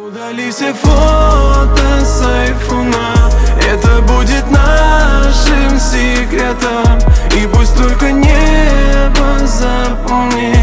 Удали все фото с айфона, это будет нашим секретом. И пусть только небо запомнит.